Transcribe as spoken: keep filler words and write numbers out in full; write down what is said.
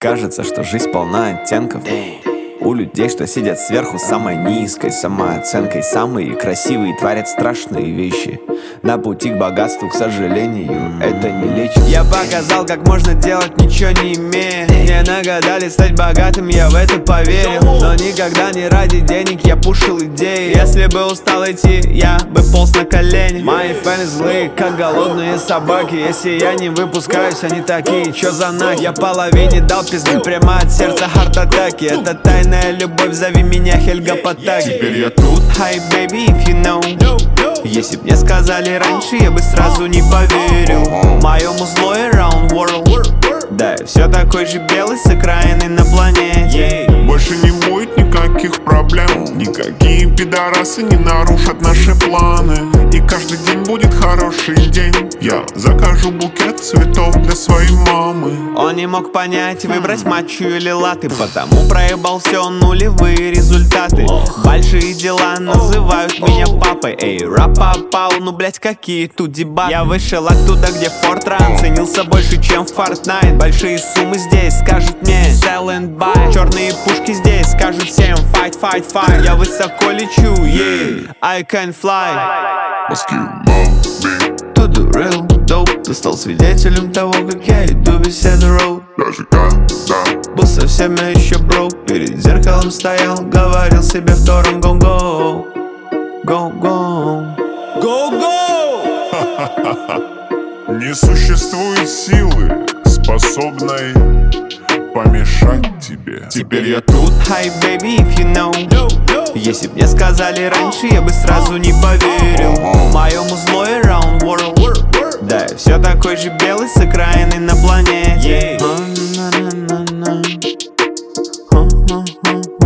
Кажется, что жизнь полна оттенков. У людей, что сидят сверху, самой низкой самооценкой, самые красивые творят страшные вещи. На пути к богатству, к сожалению, это не лечит. Я показал, как можно делать, ничего не имея. Мне нагадали стать богатым, я в это поверил. Но никогда не ради денег я пушил идеи. Если бы устал идти, я бы полз на колени. Мои фэны злые, как голодные собаки. Если я не выпускаюсь, они такие, чё за нах? Я половине дал пизды прямо от сердца, хард-атаки. Это тайна любовь, зови меня Хельга Потаки. Теперь я тут. Hi baby, if you know. Если б мне сказали раньше, я бы сразу не поверил моему злой around world. Да, я все такой же белый с окраины на планете. Больше не будет никаких проблем. Никакие пидорасы не нарушат наши планы. И каждый день будет хороший день. Я закажу букет цветов для своей мамы. Он не мог понять, выбрать матчу или латы, потому проебал все нулевые результаты. Большие дела называют меня папой. Эй, рапапау, ну блять, какие тут дебаты. Я вышел оттуда, где Фортран ценился больше, чем Fortnite. Большие суммы здесь скажут мне sell and buy. Черные пушки здесь скажут всем fight, fight, fight. Я высоко лечу, yeah, I can fly. Мозги моби. To the real dope. Ты стал свидетелем того, как я иду весь этот road. Даже когда был совсем я еще бро. Перед зеркалом стоял, говорил себе втором go-go. Go-go. Go-go! не существует силы, способной помешать тебе. Теперь я тут. Hi baby, if you know. Если б мне сказали раньше, я бы сразу не поверил моему злой around world. Да, я все такой же белый с окраины на планете.